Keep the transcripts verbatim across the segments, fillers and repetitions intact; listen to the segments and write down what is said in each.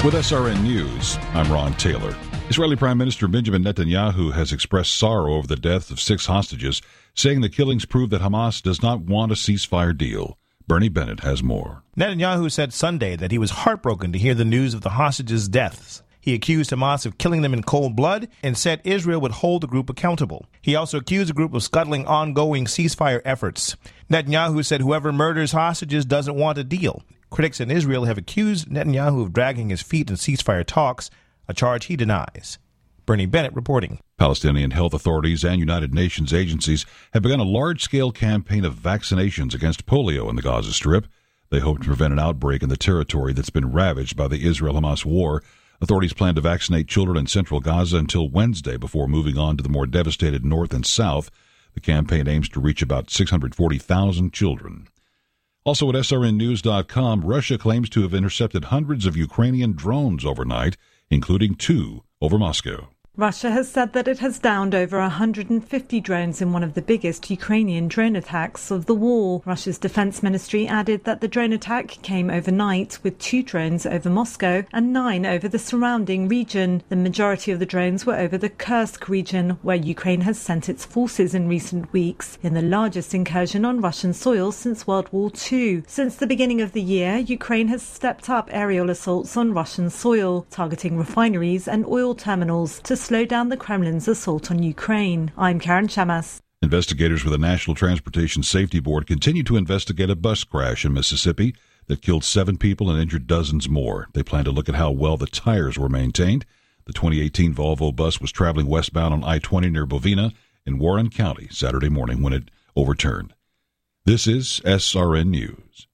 With S R N News, I'm Ron Taylor. Israeli Prime Minister Benjamin Netanyahu has expressed sorrow over the deaths of six hostages, saying the killings prove that Hamas does not want a ceasefire deal. Bernie Bennett has more. Netanyahu said Sunday that he was heartbroken to hear the news of the hostages' deaths. He accused Hamas of killing them in cold blood and said Israel would hold the group accountable. He also accused the group of scuttling ongoing ceasefire efforts. Netanyahu said whoever murders hostages doesn't want a deal. Critics in Israel have accused Netanyahu of dragging his feet in ceasefire talks, a charge he denies. Bernie Bennett reporting. Palestinian health authorities and United Nations agencies have begun a large-scale campaign of vaccinations against polio in the Gaza Strip. They hope to prevent an outbreak in the territory that's been ravaged by the Israel-Hamas war. Authorities plan to vaccinate children in central Gaza until Wednesday before moving on to the more devastated north and south. The campaign aims to reach about six hundred forty thousand children. Also at S R N news dot com, Russia claims to have intercepted hundreds of Ukrainian drones overnight, including two over Moscow. Russia has said that it has downed over one hundred fifty drones in one of the biggest Ukrainian drone attacks of the war. Russia's defense ministry added that the drone attack came overnight, with two drones over Moscow and nine over the surrounding region. The majority of the drones were over the Kursk region, where Ukraine has sent its forces in recent weeks, in the largest incursion on Russian soil since World War Two. Since the beginning of the year, Ukraine has stepped up aerial assaults on Russian soil, targeting refineries and oil terminals to slow down the Kremlin's assault on Ukraine. I'm Karen Chamas. Investigators with the National Transportation Safety Board continue to investigate a bus crash in Mississippi that killed seven people and injured dozens more. They plan to look at how well the tires were maintained. The twenty eighteen Volvo bus was traveling westbound on I twenty near Bovina in Warren County Saturday morning when it overturned. This is S R N News.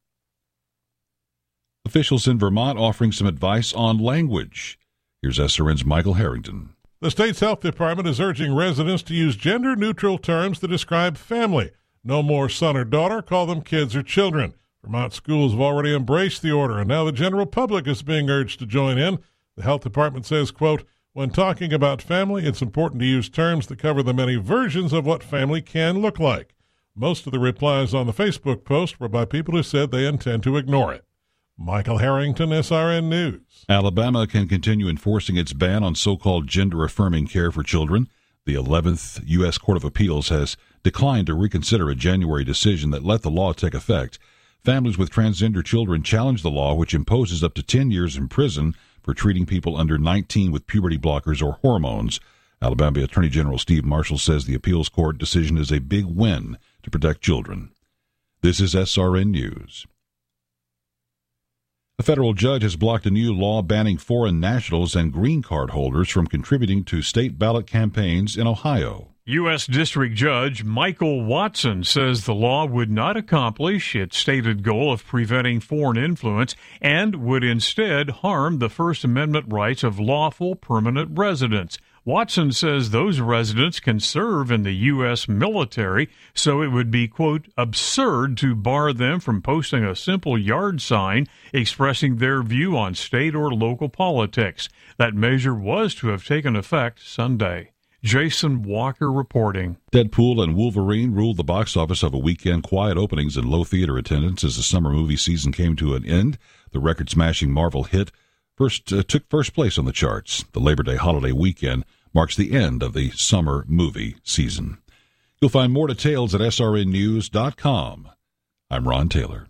Officials in Vermont offering some advice on language. Here's S R N's Michael Harrington. The state's health department is urging residents to use gender-neutral terms to describe family. No more son or daughter, call them kids or children. Vermont schools have already embraced the order, and now the general public is being urged to join in. The health department says, quote, when talking about family, it's important to use terms that cover the many versions of what family can look like. Most of the replies on the Facebook post were by people who said they intend to ignore it. Michael Harrington, S R N News. Alabama can continue enforcing its ban on so-called gender-affirming care for children. The eleventh U S Court of Appeals has declined to reconsider a January decision that let the law take effect. Families with transgender children challenge the law, which imposes up to ten years in prison for treating people under nineteen with puberty blockers or hormones. Alabama Attorney General Steve Marshall says the appeals court decision is a big win to protect children. This is S R N News. A federal judge has blocked a new law banning foreign nationals and green card holders from contributing to state ballot campaigns in Ohio. U S. District Judge Michael Watson says the law would not accomplish its stated goal of preventing foreign influence and would instead harm the First Amendment rights of lawful permanent residents. Watson says those residents can serve in the U S military, so it would be, quote, absurd to bar them from posting a simple yard sign expressing their view on state or local politics. That measure was to have taken effect Sunday. Jason Walker reporting. Deadpool and Wolverine ruled the box office over weekend quiet openings and low theater attendance as the summer movie season came to an end. The record-smashing Marvel hit first uh, took first place on the charts. The Labor Day holiday weekend marks the end of the summer movie season. You'll find more details at S R N news dot com. I'm Ron Taylor.